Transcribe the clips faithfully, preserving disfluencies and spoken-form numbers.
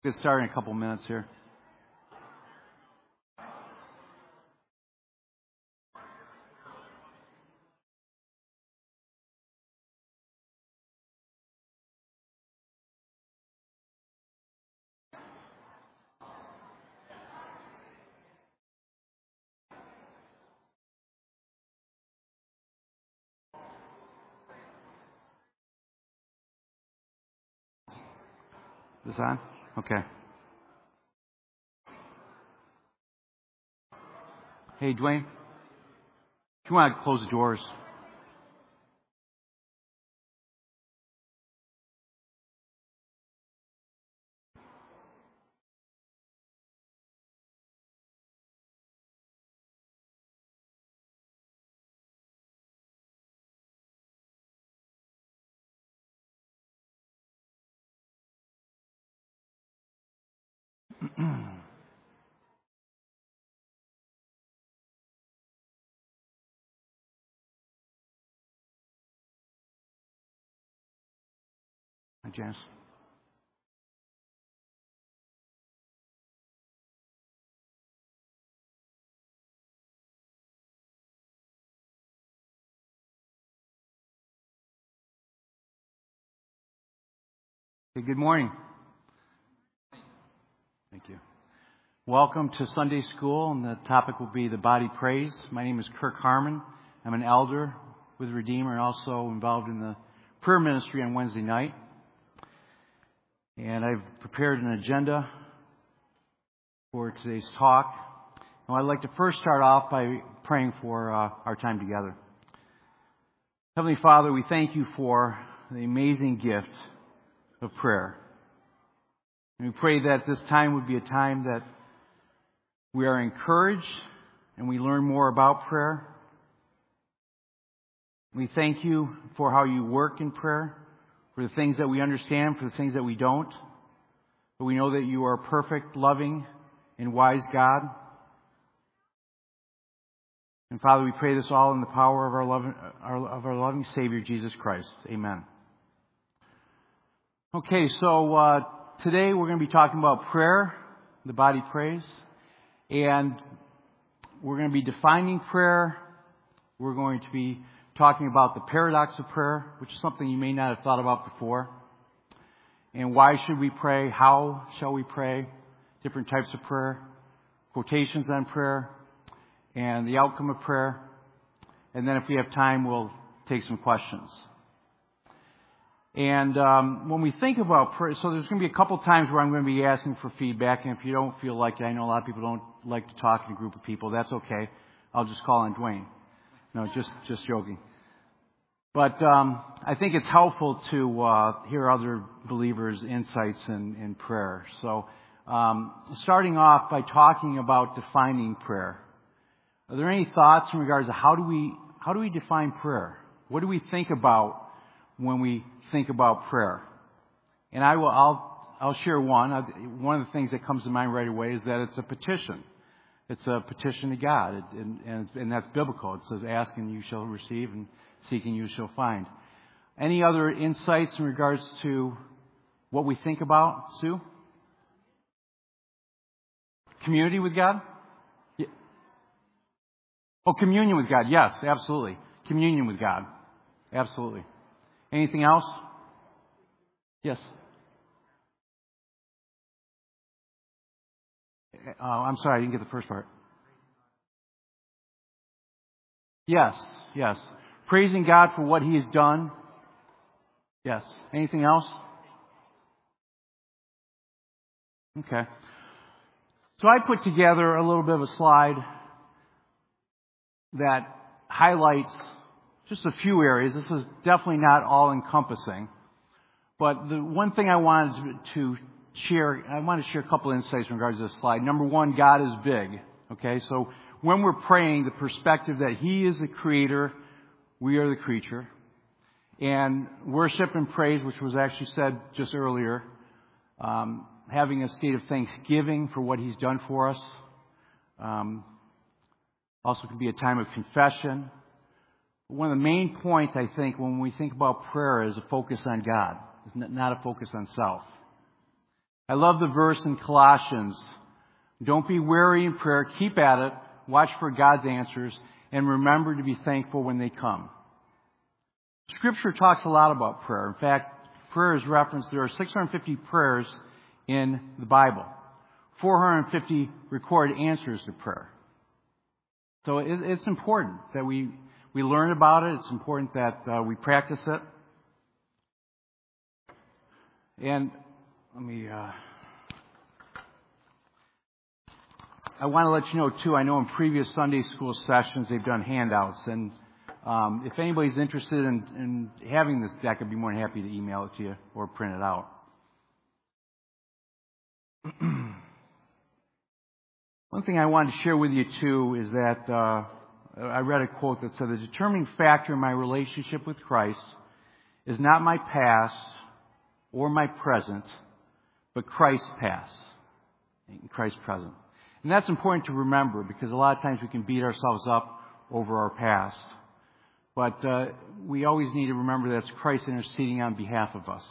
Get started in a couple minutes here. Is this on? Okay. Hey, Dwayne, if you want to close the doors. Hi, Janice. Hey, good morning. Thank you. Welcome to Sunday School, and the topic will be the body prays. My name is Kirk Harmon. I'm an elder with Redeemer and also involved in the prayer ministry on Wednesday night. And I've prepared an agenda for today's talk. And I'd like to first start off by praying for uh, our time together. Heavenly Father, we thank you for the amazing gift of prayer. And we pray that this time would be a time that we are encouraged and we learn more about prayer. We thank you for how you work in prayer, for the things that we understand, for the things that we don't. But we know that you are a perfect, loving, and wise God. And Father, we pray this all in the power of our loving, our, of our loving Savior, Jesus Christ. Amen. Okay, so uh, today we're going to be talking about prayer, the body prays. And we're going to be defining prayer. We're going to be talking about the paradox of prayer, which is something you may not have thought about before. And why should we pray? How shall we pray? Different types of prayer, quotations on prayer, and the outcome of prayer. And then if we have time, we'll take some questions. And um, when we think about prayer, so there's going to be a couple times where I'm going to be asking for feedback. And if you don't feel like it, I know a lot of people don't like to talk in a group of people. That's okay. I'll just call on Dwayne. No, just just joking. But um, I think it's helpful to uh, hear other believers' insights in, in prayer. So um, starting off by talking about defining prayer. Are there any thoughts in regards to how do we how do we define prayer? What do we think about when we think about prayer? And I will I'll I'll share one. One of the things that comes to mind right away is that it's a petition. It's a petition to God, and, and, and that's biblical. It says, "Ask and you shall receive, and seek and you shall find." Any other insights in regards to what we think about, Sue? Community with God? Yeah. Oh, communion with God. Yes, absolutely. Communion with God. Absolutely. Anything else? Yes. Uh, I'm sorry, I didn't get the first part. Yes, yes. Praising God for what He has done. Yes. Anything else? Okay. So I put together a little bit of a slide that highlights just a few areas. This is definitely not all-encompassing. But the one thing I wanted to share, I want to share a couple of insights in regards to this slide. Number one, God is big. Okay, so when we're praying, the perspective that He is the creator, we are the creature. And worship and praise, which was actually said just earlier, um, having a state of thanksgiving for what He's done for us. Um, also can be a time of confession. One of the main points, I think, when we think about prayer is a focus on God, not a focus on self. I love the verse in Colossians. Don't be weary in prayer. Keep at it. Watch for God's answers. And remember to be thankful when they come. Scripture talks a lot about prayer. In fact, prayer is referenced. There are six hundred fifty prayers in the Bible. four hundred fifty recorded answers to prayer. So it, it's important that we, we learn about it. It's important that uh, we practice it. And let me, uh, I want to let you know too, I know in previous Sunday school sessions they've done handouts. And um, if anybody's interested in, in having this deck, I'd be more than happy to email it to you or print it out. One thing I wanted to share with you too is that uh, I read a quote that said, the determining factor in my relationship with Christ is not my past or my present, but Christ's past and Christ's present. And that's important to remember because a lot of times we can beat ourselves up over our past. But uh, we always need to remember that it's Christ interceding on behalf of us.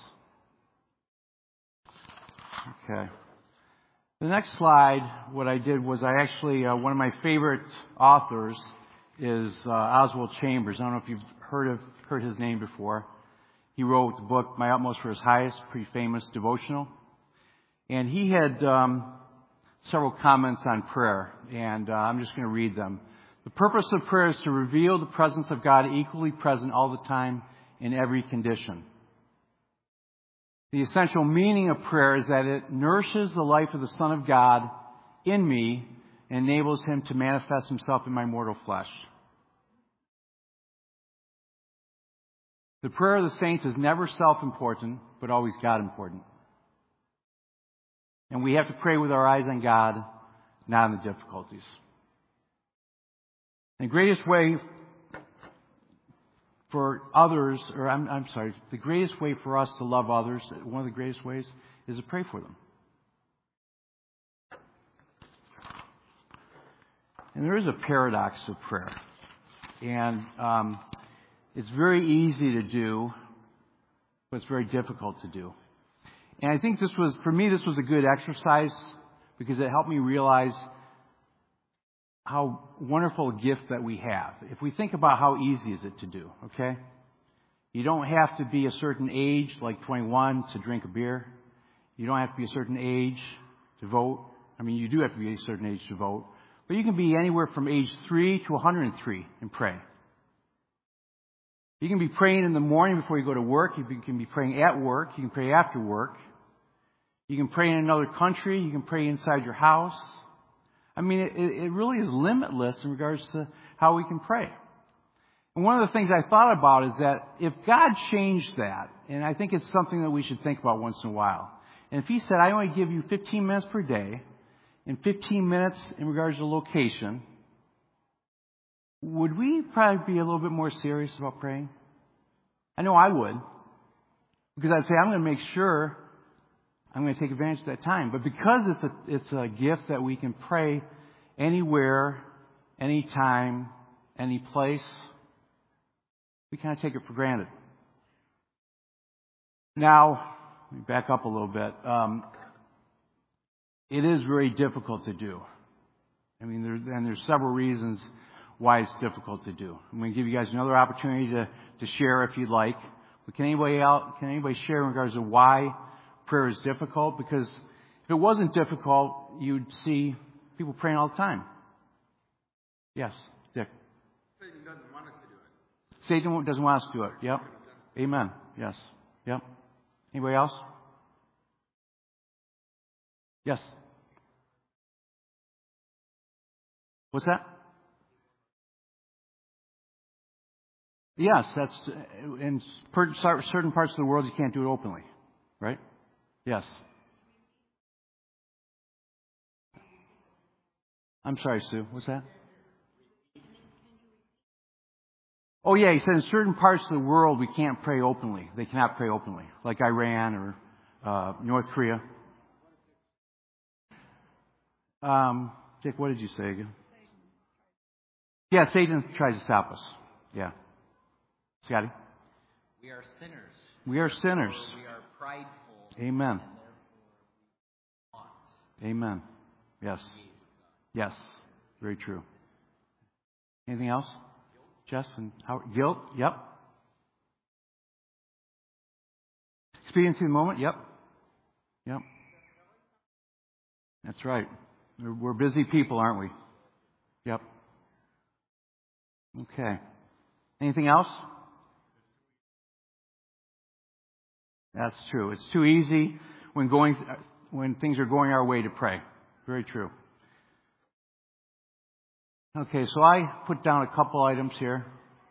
Okay. The next slide, what I did was I actually, uh, one of my favorite authors is uh, Oswald Chambers. I don't know if you've heard of heard his name before. He wrote the book, My Utmost for His Highest, pretty famous devotional. And he had um, several comments on prayer, and uh, I'm just going to read them. The purpose of prayer is to reveal the presence of God equally present all the time in every condition. The essential meaning of prayer is that it nourishes the life of the Son of God in me and enables Him to manifest Himself in my mortal flesh. The prayer of the saints is never self-important, but always God-important. And we have to pray with our eyes on God, not on the difficulties. The greatest way for others, or I'm, I'm sorry, the greatest way for us to love others, one of the greatest ways, is to pray for them. And there is a paradox of prayer. And um, it's very easy to do, but it's very difficult to do. And I think this was, for me, this was a good exercise because it helped me realize how wonderful a gift that we have. If we think about how easy is it to do, okay? You don't have to be a certain age, like twenty-one, to drink a beer. You don't have to be a certain age to vote. I mean, you do have to be a certain age to vote. But you can be anywhere from age three to one hundred three and pray. You can be praying in the morning before you go to work. You can be praying at work. You can pray after work. You can pray in another country. You can pray inside your house. I mean, it, it really is limitless in regards to how we can pray. And one of the things I thought about is that if God changed that, and I think it's something that we should think about once in a while, and if He said, I only give you fifteen minutes per day, and fifteen minutes in regards to location, would we probably be a little bit more serious about praying? I know I would. Because I'd say, I'm going to make sure I'm going to take advantage of that time. But because it's a, it's a gift that we can pray anywhere, anytime, any place, we kind of take it for granted. Now, let me back up a little bit. Um, it is very difficult to do. I mean, there, and there's several reasons why it's difficult to do. I'm going to give you guys another opportunity to, to share if you'd like. But can anybody out, can anybody share in regards to why prayer is difficult? Because if it wasn't difficult, you'd see people praying all the time. Yes, Dick. Satan doesn't want us to do it. Satan doesn't want us to do it. Yep. Amen. Yes. Yep. Anybody else? Yes. What's that? Yes, that's in certain parts of the world you can't do it openly, right? Yes. I'm sorry, Sue. What's that? Oh, yeah. He said in certain parts of the world we can't pray openly. They cannot pray openly, like Iran or uh, North Korea. Um, Dick, what did you say again? Yeah, Satan tries to stop us. Yeah. Scotty? We are sinners. We are sinners. We are prideful. Amen. Amen. Yes. Yes. Very true. Anything else? Jess and Howard? Guilt? Yep. Experiencing the moment? Yep. Yep. That's right. We're, we're busy people, aren't we? Yep. Okay. Anything else? That's true. It's too easy when going when things are going our way to pray. Very true. Okay, so I put down a couple items here.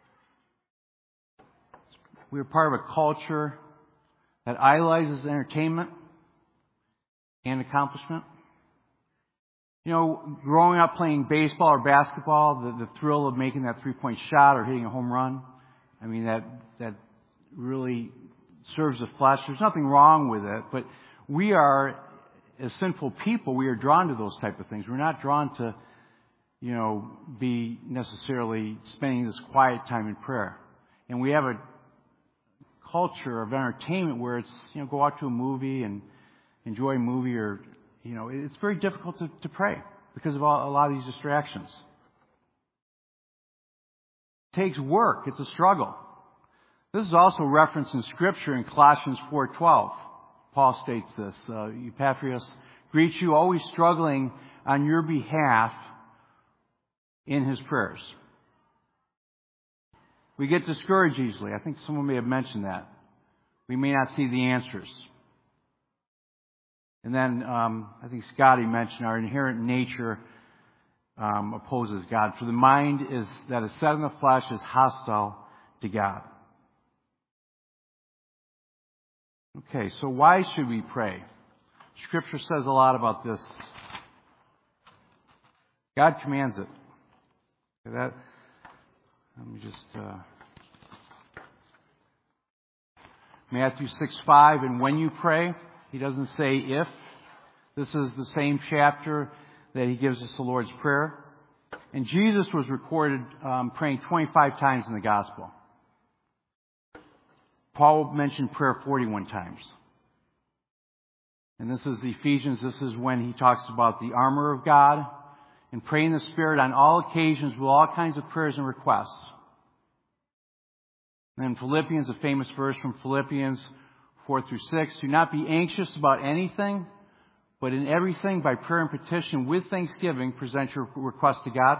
We're part of a culture that idolizes entertainment and accomplishment. You know, growing up playing baseball or basketball, the, the thrill of making that three-point shot or hitting a home run, I mean, that that really serves the flesh. There's nothing wrong with it, but we are, as sinful people, we are drawn to those type of things. We're not drawn to, you know, be necessarily spending this quiet time in prayer. And we have a culture of entertainment where it's, you know, go out to a movie and enjoy a movie, or, you know, it's very difficult to, to pray because of all, a lot of these distractions. It takes work. It's a struggle. This is also referenced in Scripture in Colossians four twelve. Paul states this, uh, Epaphras greets you, always struggling on your behalf in his prayers. We get discouraged easily. I think someone may have mentioned that. We may not see the answers. And then um, I think Scotty mentioned our inherent nature um, opposes God. For the mind is that is set in the flesh is hostile to God. Okay, so why should we pray? Scripture says a lot about this. God commands it. Okay, that, let me just... Uh, Matthew six five, and when you pray, he doesn't say if. This is the same chapter that he gives us the Lord's Prayer. And Jesus was recorded um, praying twenty-five times in the Gospel. Paul mentioned prayer forty-one times. And this is the Ephesians. This is when he talks about the armor of God and pray in the Spirit on all occasions with all kinds of prayers and requests. And then Philippians, a famous verse from Philippians four through six. Do not be anxious about anything, but in everything by prayer and petition with thanksgiving present your request to God.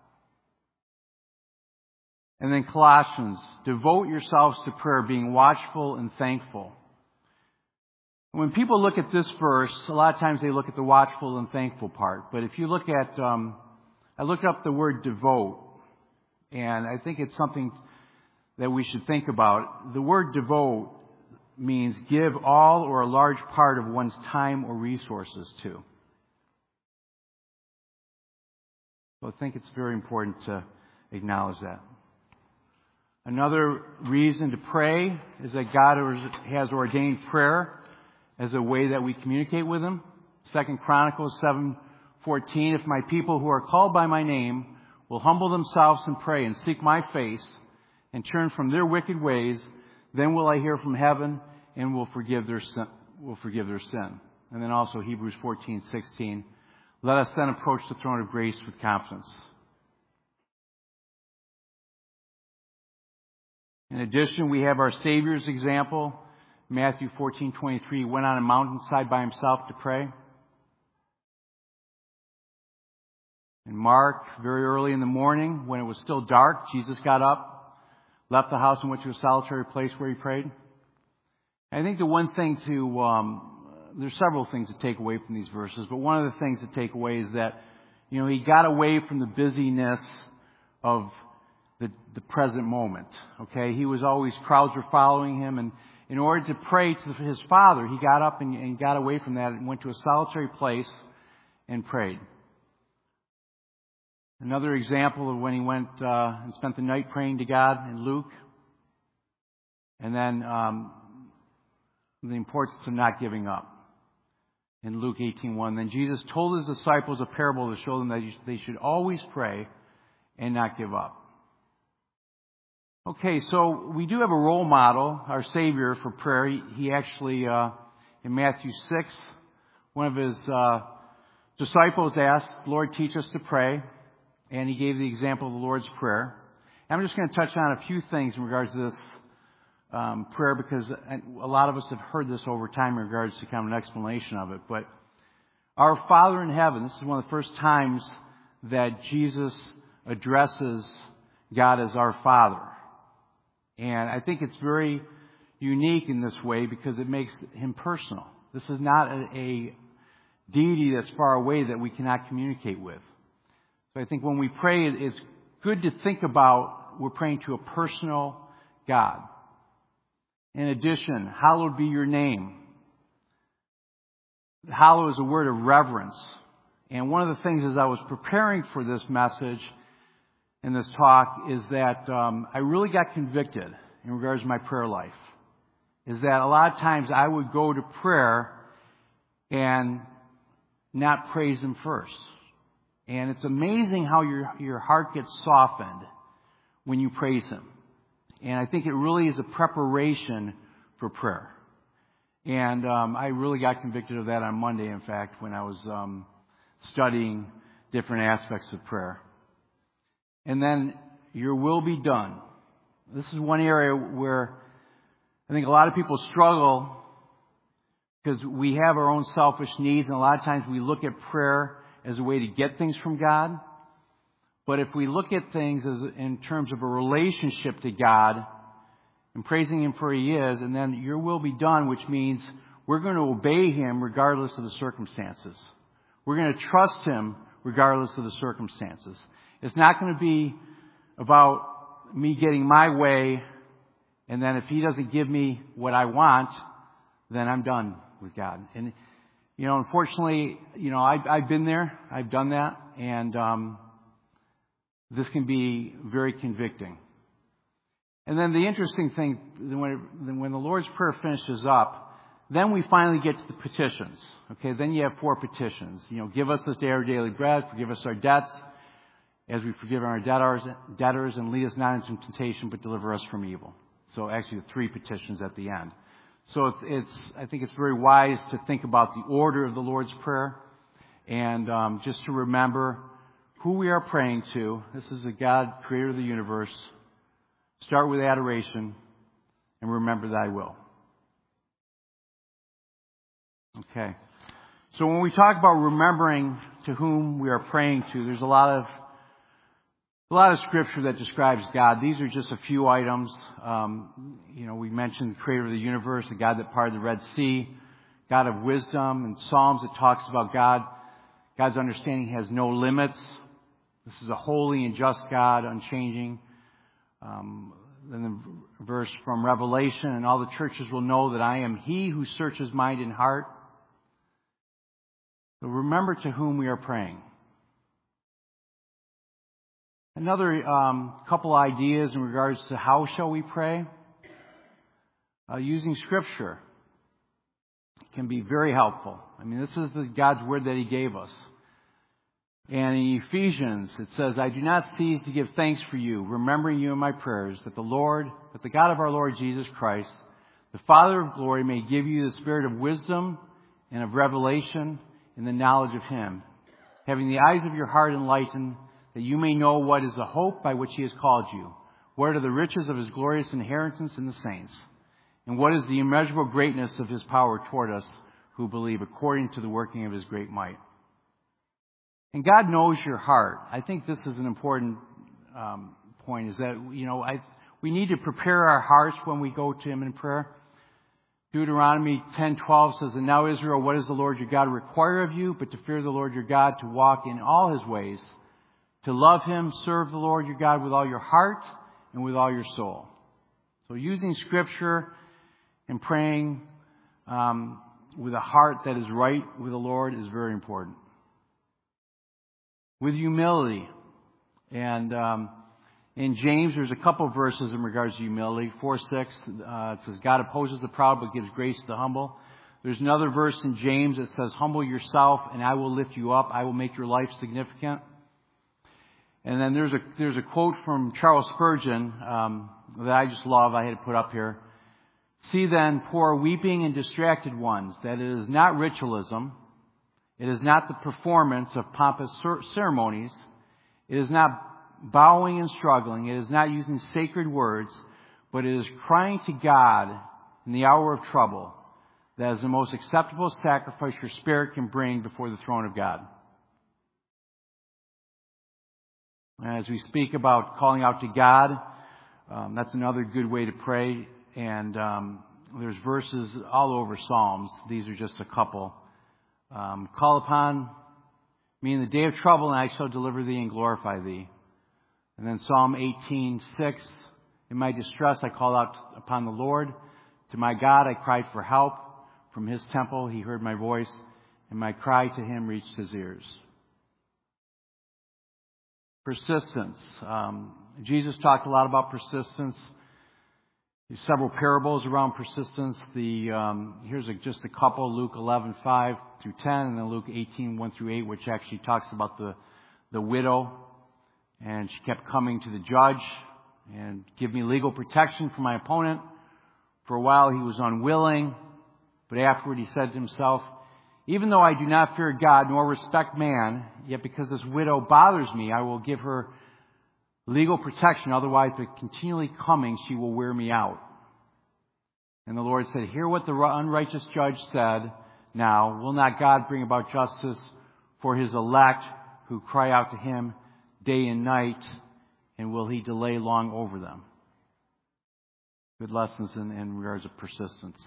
And then Colossians, devote yourselves to prayer, being watchful and thankful. When people look at this verse, a lot of times they look at the watchful and thankful part. But if you look at, um, I looked up the word devote, and I think it's something that we should think about. The word devote means give all or a large part of one's time or resources to. So I think it's very important to acknowledge that. Another reason to pray is that God has ordained prayer as a way that we communicate with Him. Second Chronicles seven fourteen, if my people who are called by my name will humble themselves and pray and seek my face and turn from their wicked ways, then will I hear from heaven and will forgive their sin. Will forgive their sin. And then also Hebrews fourteen sixteen, let us then approach the throne of grace with confidence. In addition, we have our Savior's example. Matthew fourteen twenty-three, went on a mountainside by himself to pray. And Mark, very early in the morning, when it was still dark, Jesus got up, left the house and went to a solitary place where he prayed. I think the one thing to, um, there's several things to take away from these verses, but one of the things to take away is that, you know, he got away from the busyness of the, the present moment. Okay, he was always, crowds were following him, and in order to pray to his Father, he got up and, and got away from that and went to a solitary place and prayed. Another example of when he went uh, and spent the night praying to God in Luke. And then um, the importance of not giving up in Luke eighteen one. Then Jesus told his disciples a parable to show them that they should always pray and not give up. Okay, so we do have a role model, our Savior, for prayer. He, he actually, uh, in Matthew six, one of his uh, disciples asked, Lord, teach us to pray. And he gave the example of the Lord's Prayer. I'm just going to touch on a few things in regards to this um, prayer because a lot of us have heard this over time in regards to kind of an explanation of it. But our Father in heaven, this is one of the first times that Jesus addresses God as our Father. And I think it's very unique in this way because it makes him personal. This is not a, a deity that's far away that we cannot communicate with. So I think when we pray, it's good to think about we're praying to a personal God. In addition, hallowed be your name. Hallow is a word of reverence. And one of the things as I was preparing for this message and this talk is that um, I really got convicted in regards to my prayer life. Is that a lot of times I would go to prayer and not praise Him first. And it's amazing how your your heart gets softened when you praise Him. And I think it really is a preparation for prayer. And um, I really got convicted of that on Monday, in fact, when I was um, studying different aspects of prayer. And then, your will be done. This is one area where I think a lot of people struggle because we have our own selfish needs, and a lot of times we look at prayer as a way to get things from God. But if we look at things as in terms of a relationship to God and praising Him for He is, and then your will be done, which means we're going to obey Him regardless of the circumstances. We're going to trust Him regardless of the circumstances. It's not going to be about me getting my way, and then if He doesn't give me what I want, then I'm done with God. And you know, unfortunately, you know, I've, I've been there. I've done that. And um, this can be very convicting. And then the interesting thing, when, when the Lord's Prayer finishes up, then we finally get to the petitions. Okay, then you have four petitions. You know, give us this day our daily bread, forgive us our debts, as we forgive our debtors, debtors, and lead us not into temptation, but deliver us from evil. So actually, the three petitions at the end. So it's, it's, I think it's very wise to think about the order of the Lord's Prayer and um, just to remember who we are praying to. This is the God, creator of the universe. Start with adoration and remember Thy will. Okay. So when we talk about remembering to whom we are praying to, there's a lot of A lot of scripture that describes God. These are just a few items. Um, you know, we mentioned the creator of the universe, the God that parted the Red Sea, God of wisdom. In Psalms it talks about God. God's understanding has no limits. This is a holy and just God, unchanging. Um, then the verse from Revelation, and all the churches will know that I am He who searches mind and heart. So remember to whom we are praying. Another um, couple ideas in regards to how shall we pray. Uh, using Scripture can be very helpful. I mean, this is the God's Word that He gave us. And in Ephesians, it says, I do not cease to give thanks for you, remembering you in my prayers, that the Lord, that the God of our Lord Jesus Christ, the Father of glory, may give you the spirit of wisdom and of revelation in the knowledge of Him, having the eyes of your heart enlightened, that you may know what is the hope by which He has called you, what are the riches of His glorious inheritance in the saints, and what is the immeasurable greatness of His power toward us who believe, according to the working of His great might. And God knows your heart. I think this is an important um, point, is that, you know, I, we need to prepare our hearts when we go to Him in prayer. Deuteronomy ten twelve says, and now Israel, what does the Lord your God require of you, but to fear the Lord your God, to walk in all His ways, to love Him, serve the Lord your God with all your heart and with all your soul. So using Scripture and praying um, with a heart that is right with the Lord is very important. With humility. And um, in James, there's a couple of verses in regards to humility. four six, uh, it says, God opposes the proud but gives grace to the humble. There's another verse in James that says, humble yourself and I will lift you up. I will make your life significant. And then there's a there's a quote from Charles Spurgeon um, that I just love. I had to put up here. See then, poor weeping and distracted ones, that it is not ritualism, It is not the performance of pompous ceremonies. It is not bowing and struggling. It is not using sacred words, but it is crying to God in the hour of trouble. That is the most acceptable sacrifice your spirit can bring before the throne of God. As we speak about calling out to God, um, that's another good way to pray. And um, there's verses all over Psalms. These are just a couple. Um, Call upon me in the day of trouble, and I shall deliver thee and glorify thee. And then Psalm eighteen six, in my distress I called out upon the Lord. To my God I cried for help. From his temple he heard my voice, and my cry to him reached his ears. Persistence. Um, Jesus talked a lot about persistence. There's several parables around persistence. The um, here's a, just a couple: Luke eleven five through ten, and then Luke eighteen one through eight, which actually talks about the the widow, and she kept coming to the judge and give me legal protection from my opponent. For a while he was unwilling, but afterward he said to himself, even though I do not fear God nor respect man, yet because this widow bothers me, I will give her legal protection. Otherwise, by continually coming, she will wear me out. And the Lord said, hear what the unrighteous judge said. Now, will not God bring about justice for his elect who cry out to him day and night, and will he delay long over them? Good lessons in, in regards of persistence.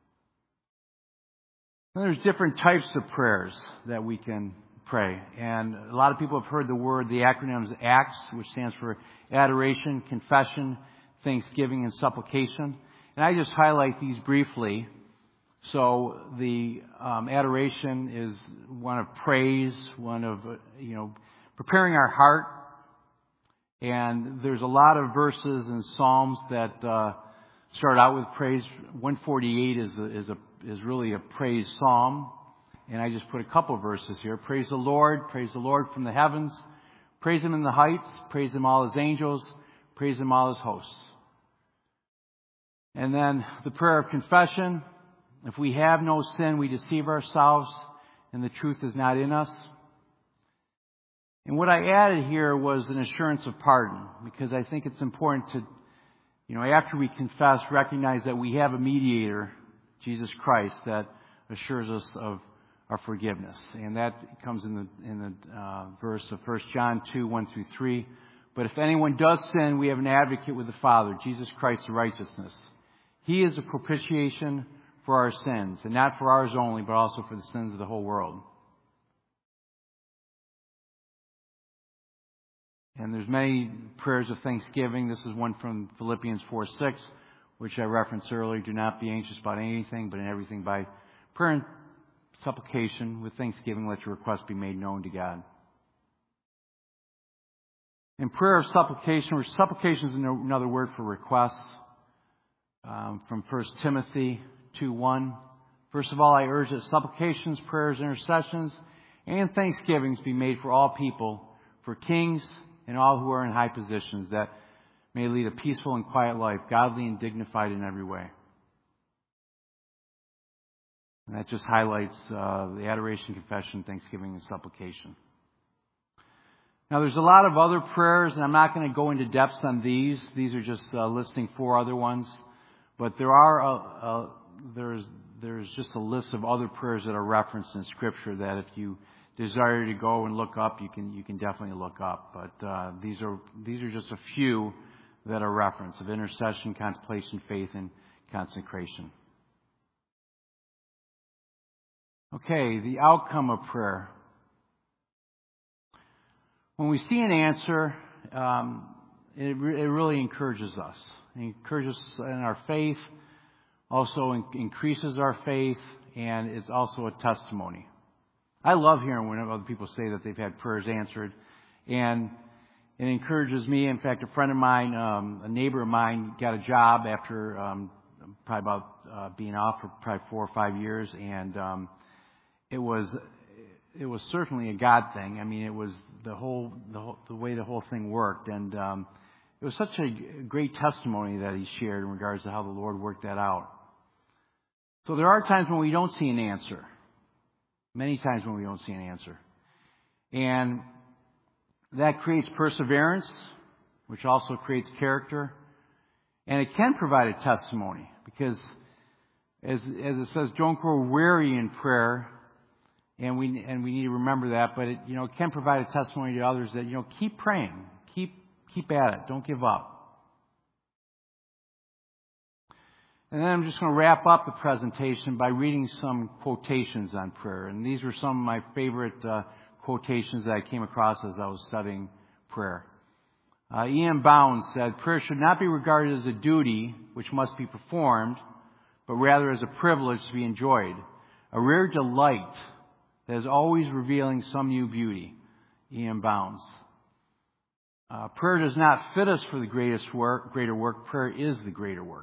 And there's different types of prayers that we can pray. And a lot of people have heard the word, the acronyms ACTS, which stands for Adoration, Confession, Thanksgiving, and Supplication. And I just highlight these briefly. So the um, adoration is one of praise, one of, uh, you know, preparing our heart. And there's a lot of verses in Psalms that uh, start out with praise. one forty-eight is a, is a is really a praise psalm. And I just put a couple of verses here. Praise the Lord, praise the Lord from the heavens. Praise him in the heights, praise him all his angels, praise him all his hosts. And then the prayer of confession. If we have no sin, we deceive ourselves, and the truth is not in us. And what I added here was an assurance of pardon, because I think it's important to, you know, after we confess, recognize that we have a mediator, Jesus Christ, that assures us of our forgiveness. And that comes in the in the uh, verse of First John two, one through three. But if anyone does sin, we have an advocate with the Father, Jesus Christ the righteousness. He is a propitiation for our sins, and not for ours only, but also for the sins of the whole world. And there's many prayers of thanksgiving. This is one from Philippians four six, which I referenced earlier. Do not be anxious about anything, but in everything by prayer and supplication with thanksgiving, let your requests be made known to God. In prayer of supplication, which supplication is another word for requests, um, from First Timothy two one. First of all, I urge that supplications, prayers, intercessions, and thanksgivings be made for all people, for kings and all who are in high positions, that may lead a peaceful and quiet life, godly and dignified in every way. And that just highlights uh, the adoration, confession, thanksgiving, and supplication. Now, there's a lot of other prayers, and I'm not going to go into depths on these. These are just uh, listing four other ones. But there are uh, uh, there's there's just a list of other prayers that are referenced in Scripture that if you desire to go and look up, you can you can definitely look up. But uh, these are these are just a few that are referenced of intercession, contemplation, faith, and consecration. Okay, the outcome of prayer. When we see an answer, um, it, re- it really encourages us. It encourages us in our faith, also in- increases our faith, and it's also a testimony. I love hearing when other people say that they've had prayers answered, and it encourages me. In fact, a friend of mine, um, a neighbor of mine, got a job after um, probably about uh, being off for probably four or five years, and um, it was it was certainly a God thing. I mean, it was the whole the, whole, the way the whole thing worked, and um, it was such a great testimony that he shared in regards to how the Lord worked that out. So there are times when we don't see an answer. Many times when we don't see an answer. And that creates perseverance, which also creates character. And it can provide a testimony because, as, as it says, don't grow weary in prayer. And we, and we need to remember that. But it, you know, it can provide a testimony to others that, you know, keep praying. Keep, keep at it. Don't give up. And then I'm just going to wrap up the presentation by reading some quotations on prayer. And these were some of my favorite uh, quotations that I came across as I was studying prayer. Uh, E M Bounds said, prayer should not be regarded as a duty which must be performed, but rather as a privilege to be enjoyed. A rare delight that is always revealing some new beauty. E M Bounds. Uh, prayer does not fit us for the greatest work, greater work. Prayer is the greater work.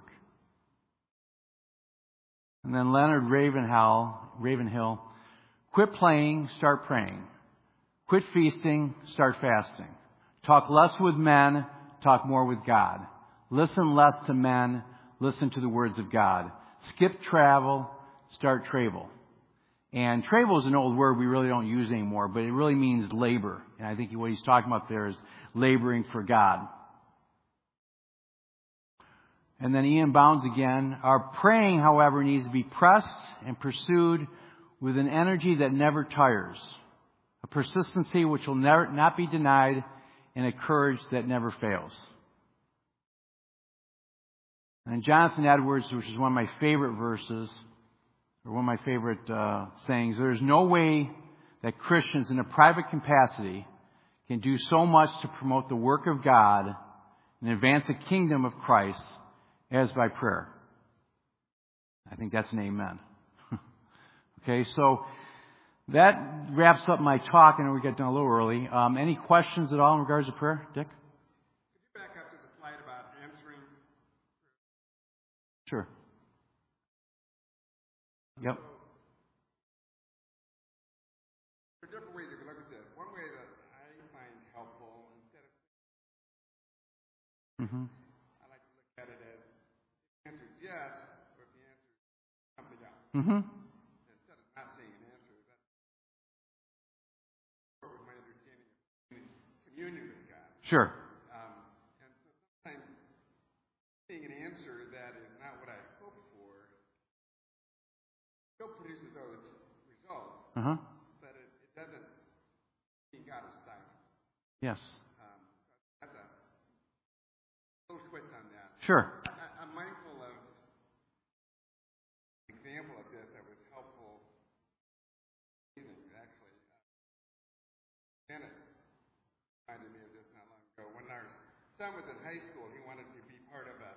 And then Leonard Ravenhill, Ravenhill, quit playing, start praying. Quit feasting, start fasting. Talk less with men, talk more with God. Listen less to men, listen to the words of God. Skip travel, start travel. And travel is an old word we really don't use anymore, but it really means labor. And I think what he's talking about there is laboring for God. And then E M Bounds again. Our praying, however, needs to be pressed and pursued with an energy that never tires, a persistency which will never, not be denied, and a courage that never fails. And Jonathan Edwards, which is one of my favorite verses, or one of my favorite uh, sayings, there is no way that Christians in a private capacity can do so much to promote the work of God and advance the kingdom of Christ as by prayer. I think that's an amen. Okay, so that wraps up my talk. I know we got done a little early. Um, any questions at all in regards to prayer, Dick? Could you back up to the slide about answering? Sure. Yep. So, there are different ways you can look at this. One way that I find helpful, instead of Mm-hmm. I like to look at it as the answer is yes, or if the answer is something else. Mm-hmm. Instead of not saying an answer, that's with my understanding of communion with God. Sure. Um, and so sometimes seeing an answer that is not what I hoped for still produces those results, Uh-huh. but it, it doesn't mean God is silent. Yes. Um, that's a little twist on that. Sure. I, I'm mindful of an example of this that was helpful. Actually, uh, Janet reminded me of this not long ago. When our son was in high school, he wanted to be part of a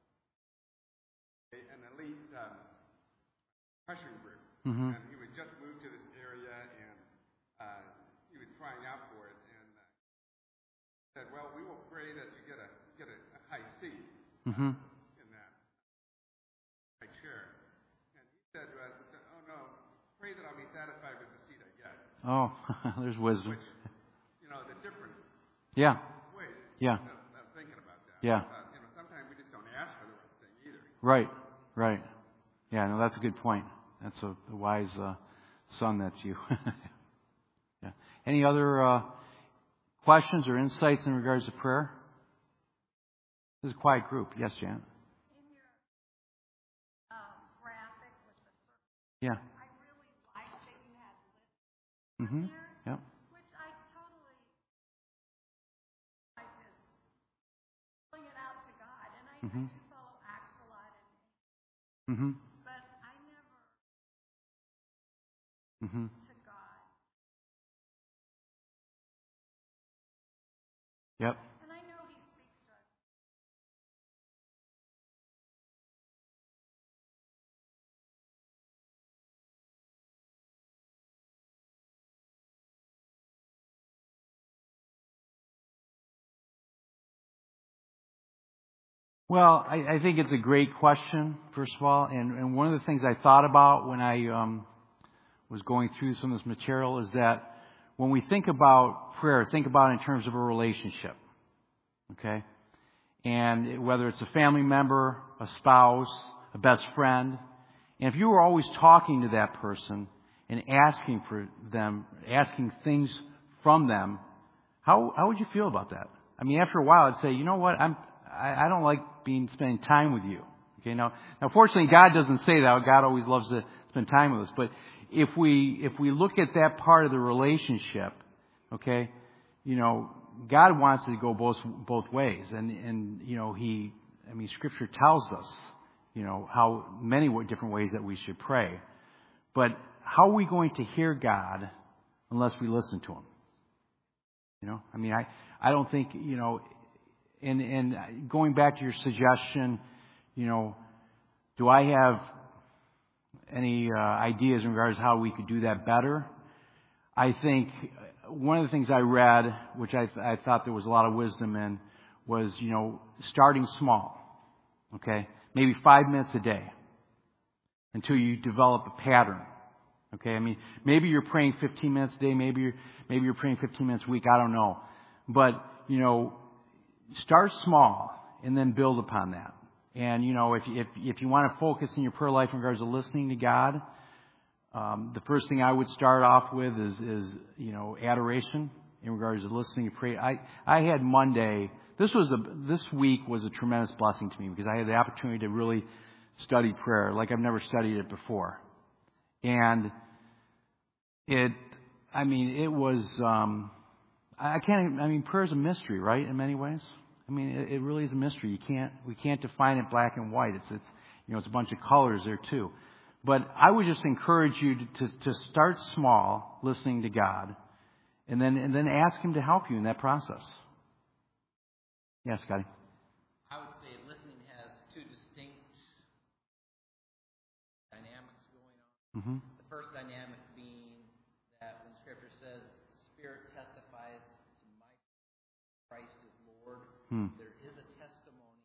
an elite um, Russian group, Mm-hmm. and he would just move to this area, and uh, he was trying out for it, and uh, said, "Well, we will pray that you get a get a, a high seat Mm-hmm. in that high chair." And he said to us, "Oh no, pray that I'll be satisfied with the seat I get." Oh, there's wisdom. Which, you know, the different Yeah. ways Yeah. of, of thinking about that. Yeah. Uh, you know, sometimes we just don't ask for the right thing either. Right. Right. Yeah, no, that's a good point. That's a, a wise uh, son that you. Yeah. Any other uh, questions or insights in regards to prayer? This is a quiet group. Yes, Jan. In your um, graphic with the circle, Yeah. I really like that you had lists Mm-hmm. on there, Yep. which I totally like is pulling it out to God. And I, Mm-hmm. I do follow Acts a lot, and, Mm-hmm. but I never Mm-hmm. to God. Yep. And I know He speaks to us. Well, I, I think it's a great question, first of all. And, and one of the things I thought about when I um, was going through some of this material is that when we think about prayer, think about it in terms of a relationship. Okay? And whether it's a family member, a spouse, a best friend. And if you were always talking to that person and asking for them, asking things from them, how how would you feel about that? I mean, after a while, I'd say, you know what, I'm I, I don't like being spending time with you. Okay, now now fortunately, God doesn't say that. God always loves to spend time with us. But if we if we look at that part of the relationship, okay, you know, God wants it to go both both ways, and and you know He, I mean, Scripture tells us, you know, how many different ways that we should pray. But how are we going to hear God unless we listen to Him? You know, I mean, I, I don't think, you know, and, and going back to your suggestion, you know, do I have any uh, ideas in regards to how we could do that better? I think one of the things I read, which I, I thought there was a lot of wisdom in, was, you know, starting small, okay? Maybe five minutes a day until you develop a pattern. Okay, I mean, maybe you're praying fifteen minutes a day, maybe you're, maybe you're praying fifteen minutes a week, I don't know. But, you know, start small and then build upon that. And, you know, if, if, if you want to focus in your prayer life in regards to listening to God, um, the first thing I would start off with is, is, you know, adoration in regards to listening to pray. I, I had Monday, this was a, this week was a tremendous blessing to me because I had the opportunity to really study prayer like I've never studied it before. And it, I mean, it was, um, I can't, I mean, prayer is a mystery, right, in many ways? I mean, it, it really is a mystery. You can't, we can't define it black and white. It's, it's, you know, it's a bunch of colors there too. But I would just encourage you to, to, to start small, listening to God, and then, and then ask Him to help you in that process. Yes, Scotty? I would say listening has two distinct dynamics going on. Mm-hmm. The first dynamic being that when Scripture says, the Spirit testifies to my Christ is Lord, Hmm. there is a testimony.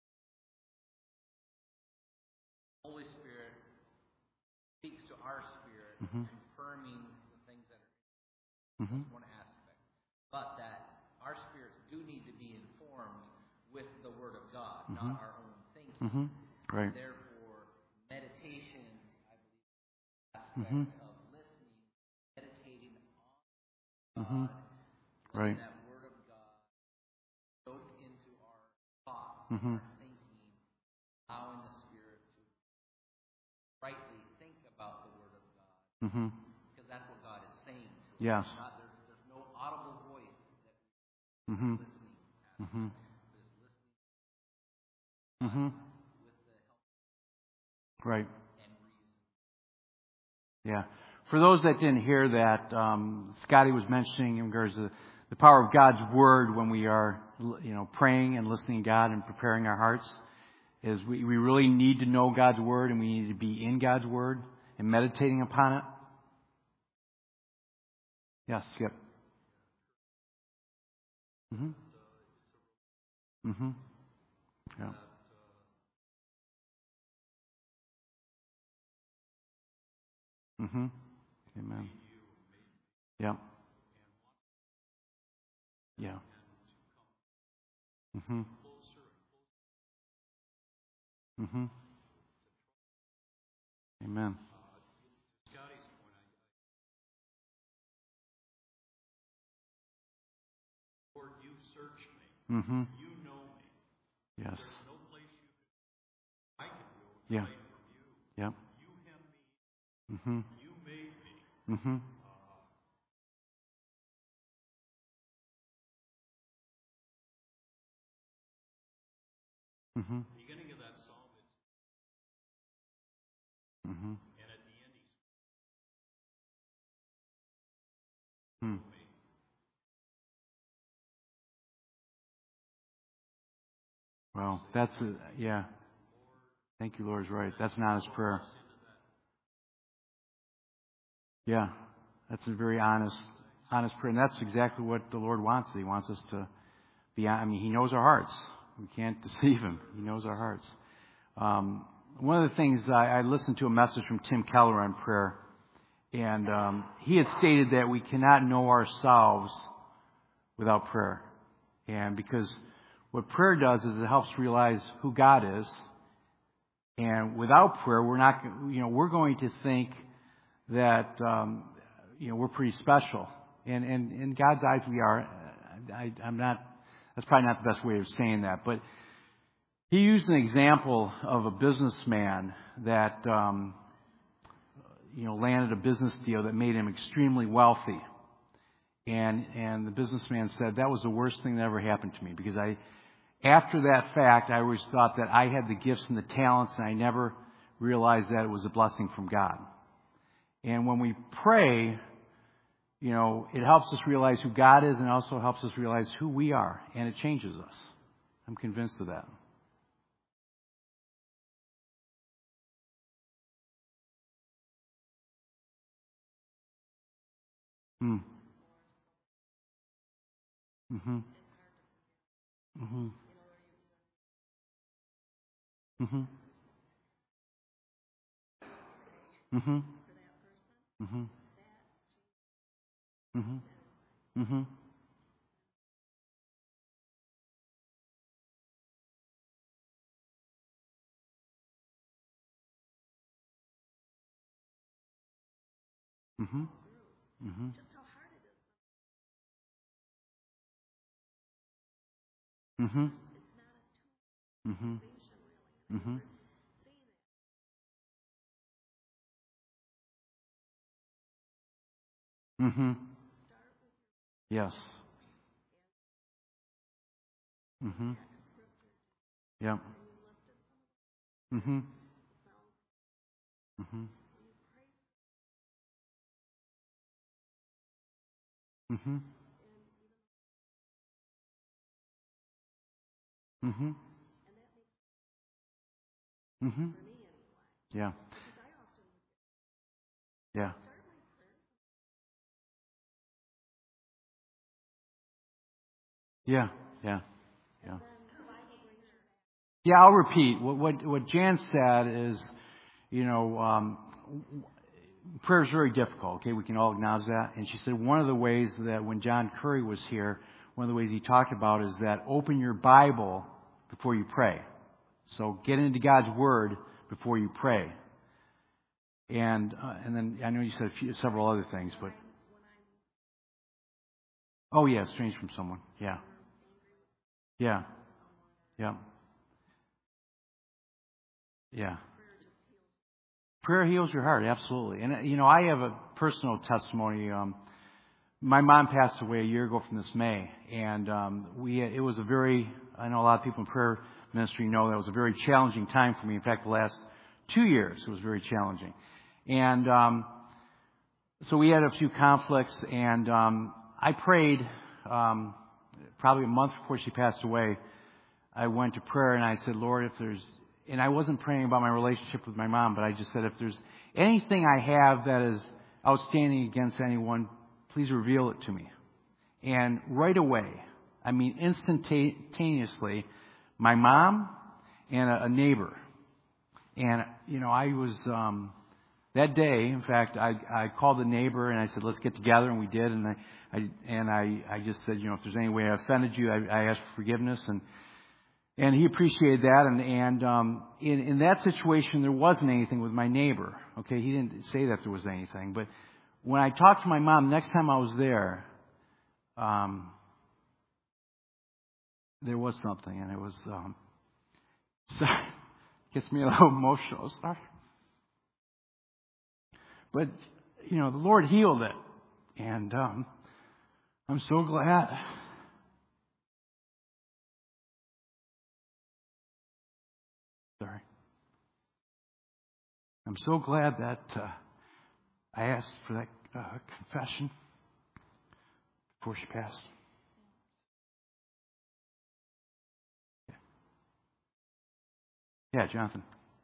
The Holy Spirit speaks to our spirit, Mm-hmm. confirming the things that are Mm-hmm. That's one aspect. But that our spirits do need to be informed with the Word of God, Mm-hmm. not our own thinking. Mm-hmm. Right. Therefore, meditation, I believe, is the aspect Mm-hmm. of listening, meditating on Mm-hmm. God, Right. letting that Word of God soak into our thoughts, Mm-hmm. our thinking, allowing the Spirit to rightly think about the Word of God, Mm-hmm. because that's what God is saying to us. Yes. Not, there's, there's no audible voice that Mm-hmm. we're listening at, Mm-hmm. but it's listening Mm-hmm. with the help Right. and reason. Yeah. For those that didn't hear that, um, Scotty was mentioning in regards to the power of God's Word when we are, you know, praying and listening to God and preparing our hearts. Is we, we really need to know God's Word and we need to be in God's Word and meditating upon it. Yes, Skip. Mm-hmm. Mm-hmm. Yeah. Mm-hmm. Amen. Yeah. Yeah. Mm-hmm. Mm-hmm. Amen. Lord, you search me. Mm-hmm. You know me. Yes. There's no place you can, I can go Yeah. away from you. Yeah. You hem me. Mm-hmm. You made me. Mm-hmm. Mm-hmm. Beginning of that psalm, it's, Mm-hmm. and at the end, he's Hmm. me. Well, that's a, yeah. Thank you, Lord, is right. That's an honest prayer. Yeah, that's a very honest, honest prayer, and that's exactly what the Lord wants. He wants us to be. I mean, He knows our hearts. We can't deceive Him. He knows our hearts. Um, one of the things I, I listened to a message from Tim Keller on prayer, and um, he had stated that we cannot know ourselves without prayer, and because what prayer does is it helps realize who God is. And without prayer, we're not, you know, we're going to think that um, you know we're pretty special, and and in God's eyes we are. I, I'm not. That's probably not the best way of saying that, but he used an example of a businessman that um, you know landed a business deal that made him extremely wealthy, and and the businessman said that was the worst thing that ever happened to me, because I, after that fact, I always thought that I had the gifts and the talents, and I never realized that it was a blessing from God. And when we pray, you know, it helps us realize who God is, and also helps us realize who we are, and it changes us. I'm convinced of that. Hmm. Mhm. Mhm. Mhm. Mhm. Mhm. Mhm. Mhm. Mhm. Mhm. Mhm. Mhm. Mhm. Mhm. Yes. Mhm. Yep. Mhm. Mhm. Mhm. Mhm. Mhm. Yeah. Yeah. Yeah. Yeah. Yeah. Yeah. I'll repeat what what what Jan said is, you know, um, prayer is very difficult. Okay, we can all acknowledge that. And she said one of the ways that when John Curry was here, one of the ways he talked about is that open your Bible before you pray. So get into God's Word before you pray. And uh, and then I know you said a few, several other things, but oh yeah, strange from someone. Yeah, yeah, yeah, yeah. Prayer heals your heart, absolutely. And uh, you know, I have a personal testimony. Um, my mom passed away a year ago from this May, and um, we it was a very I know a lot of people in prayer ministry know that it was a very challenging time for me. In fact, the last two years it was very challenging, and um, so we had a few conflicts, and um, I prayed um, probably a month before she passed away. I went to prayer and I said, Lord, if there's, and I wasn't praying about my relationship with my mom, but I just said, if there's anything I have that is outstanding against anyone, please reveal it to me. And right away, I mean instantaneously, my mom and a, a neighbor. And, you know, I was, um, that day, in fact, I, I called the neighbor and I said, let's get together, and we did. And I, I and I, I just said, you know, if there's any way I offended you, I, I asked for forgiveness. And And he appreciated that, and and um, in in that situation there wasn't anything with my neighbor. Okay, he didn't say that there was anything, but when I talked to my mom next time I was there, um, there was something, and it was um, so, gets me a little emotional. Sorry, but you know the Lord healed it, and um, I'm so glad. Sorry, I'm so glad that uh, I asked for that uh, confession before she passed. Yeah, Jonathan.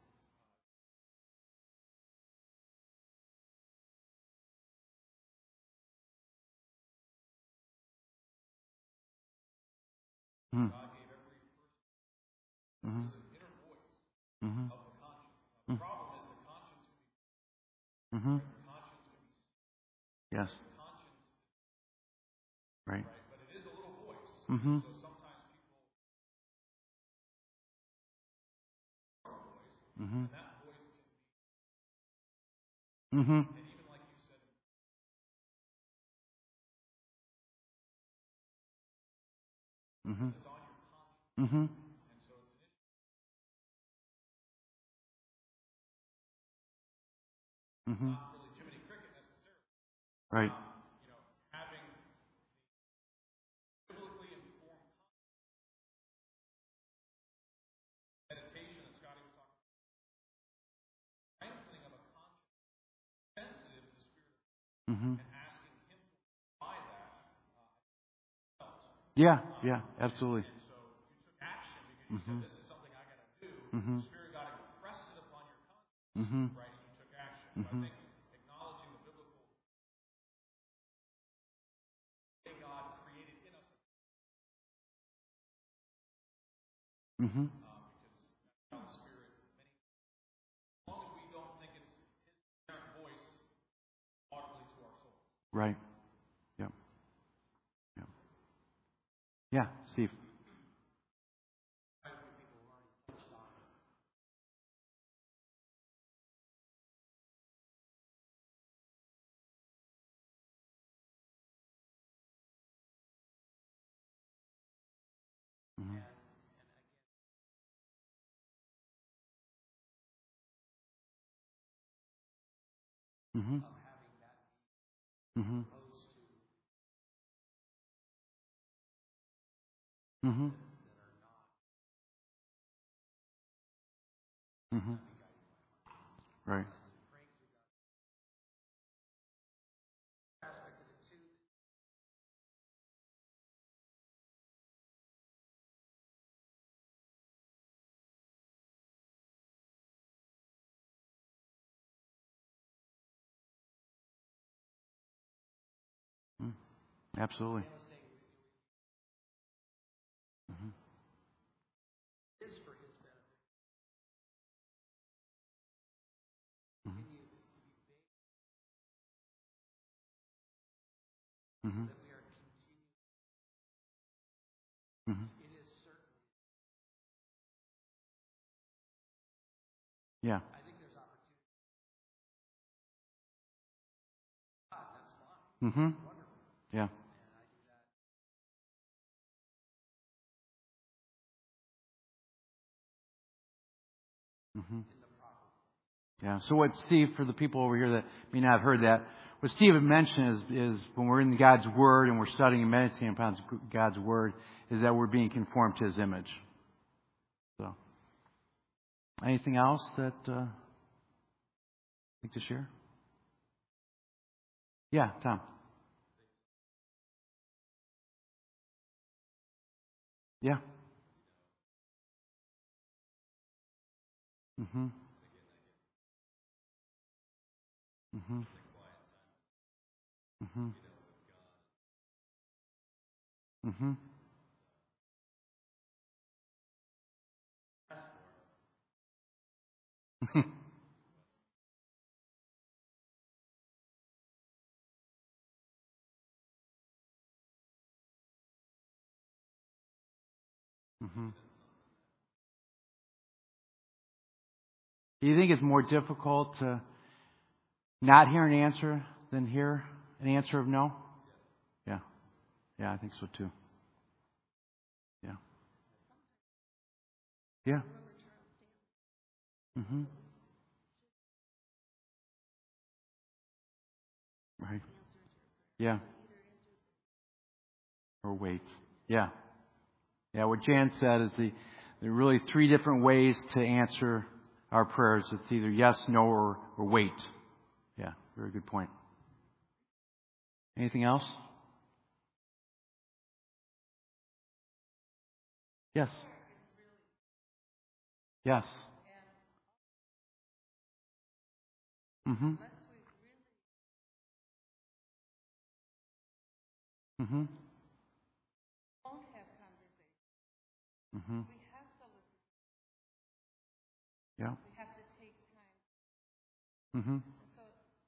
Mm. Mm-hmm. Mm-hmm. Mm-hmm. Mm-hmm. Yes. Right. Mm-hmm. Mm-hmm. Mm-hmm. Mm-hmm. It's on your conscience. Mm-hmm. And so it's an issue. Mm-hmm. Not really Jiminy Cricket necessarily. Right. Um, you know, having the biblically informed meditation that Scotty was talking about, strengthening of a conscience, sensitive to the Spirit of God, Mm-hmm. and asking Him to apply that uh, felt. Yeah. Yeah. Absolutely. And so you took action because you Mm-hmm. said, this is something I got to do. Mm-hmm. The Spirit of God impressed it upon your conscience, Mm-hmm. right? And you took action. Mm-hmm. So I think acknowledging the biblical way God created in us, Mm-hmm. um, because that's how the Spirit, many as long as we don't think it's His inherent voice audibly to our soul. Right. Yep. Yep. Yeah, Steve. Mm-hmm. Mm-hmm. Mm-hmm. Mm-hmm. Mm-hmm. Right. Mm. Absolutely. Mm-hmm. Mm-hmm. Mm-hmm. Yeah. Mm-hmm. Yeah. Mm-hmm. Yeah. So what Steve, for the people over here that may not have heard that, what Steve had mentioned is, is when we're in God's Word and we're studying and meditating upon God's Word, is that we're being conformed to His image. So, anything else that uh, you'd like to share? Yeah, Tom. Yeah. Mm-hmm. Mm-hmm. Mm-hmm. Mm-hmm. Mm-hmm. Do you think it's more difficult to not hear an answer than hear an answer of no? Yeah. Yeah, I think so too. Yeah. Yeah. Mm-hmm. Right. Yeah. Or wait. Yeah. Yeah, what Jan said is the there are really three different ways to answer our prayers. It's either yes, no, or, or wait. Yeah, very good point. Anything else? Yes. Yes. Mm-hmm. Mm-hmm. Won't have conversation. Mm-hmm. We have to listen. Yeah. We have to take time. Mm-hmm. And so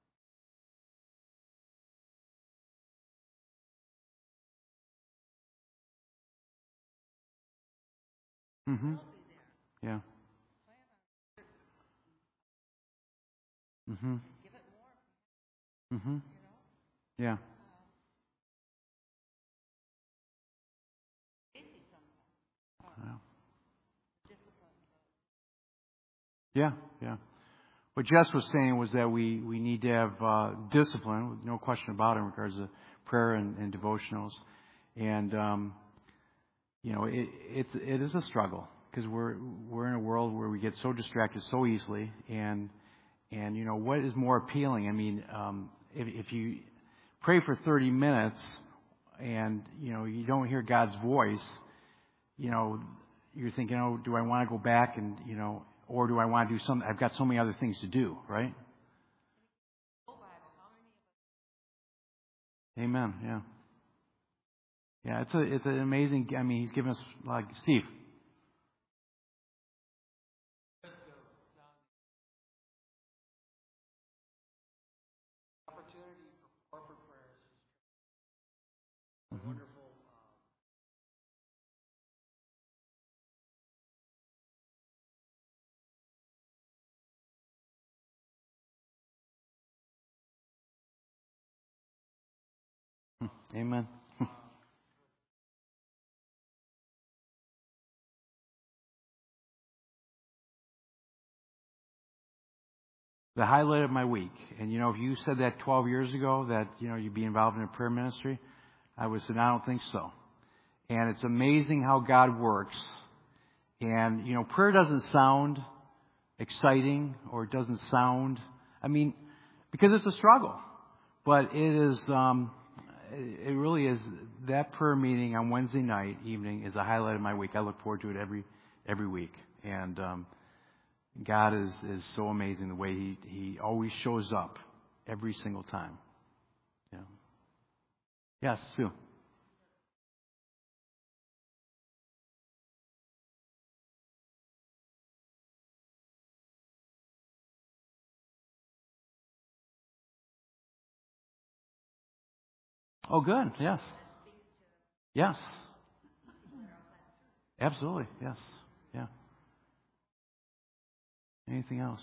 Mm-hmm. we'll be there. Yeah. Plan on it. Mm-hmm. Give it more, Mm-hmm. you know. Yeah. Um, Casey Yeah, yeah. What Jess was saying was that we, we need to have uh, discipline, with no question about it, in regards to prayer and, and devotionals. And, um, you know, it, it, it is a struggle because we're, we're in a world where we get so distracted so easily. And, and you know, what is more appealing? I mean, um, if, if you pray for thirty minutes and, you know, you don't hear God's voice, you know, you're thinking, oh, do I want to go back and, you know, or do I want to do something? I've got so many other things to do, right? Amen. Yeah. Yeah, it's a it's an amazing. I mean, he's given us like Steve. Opportunity for corporate prayers is mm-hmm. wonderful. Amen. The highlight of my week. And, you know, if you said that twelve years ago, that, you know, you'd be involved in a prayer ministry, I would say, no, I don't think so. And it's amazing how God works. And, you know, prayer doesn't sound exciting or it doesn't sound, I mean, because it's a struggle. But it is, um, it really is, that prayer meeting on Wednesday night evening is the highlight of my week. I look forward to it every, every week. And, um, God is, is so amazing the way he, he always shows up every single time. Yeah. Yes, Sue. Oh, good. Yes. Yes. Absolutely. Yes. Yeah. Anything else?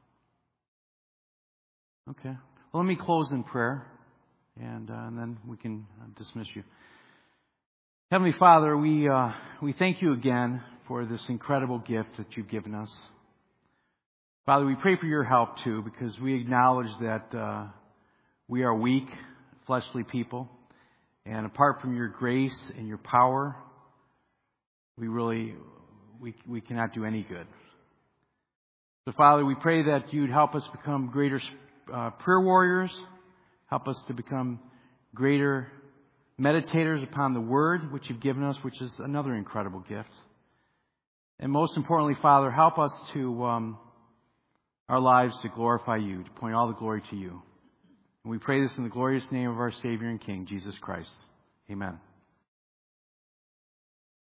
Okay. Well, let me close in prayer, and, uh, and then we can uh, dismiss you. Heavenly Father, we uh, we thank you again for this incredible gift that you've given us. Father, we pray for your help too, because we acknowledge that uh, we are weak, fleshly people, and apart from your grace and your power, we really we we cannot do any good. So, Father, we pray that you'd help us become greater uh, prayer warriors, help us to become greater meditators upon the Word, which you've given us, which is another incredible gift. And most importantly, Father, help us to, um, our lives to glorify you, to point all the glory to you. And we pray this in the glorious name of our Savior and King, Jesus Christ. Amen.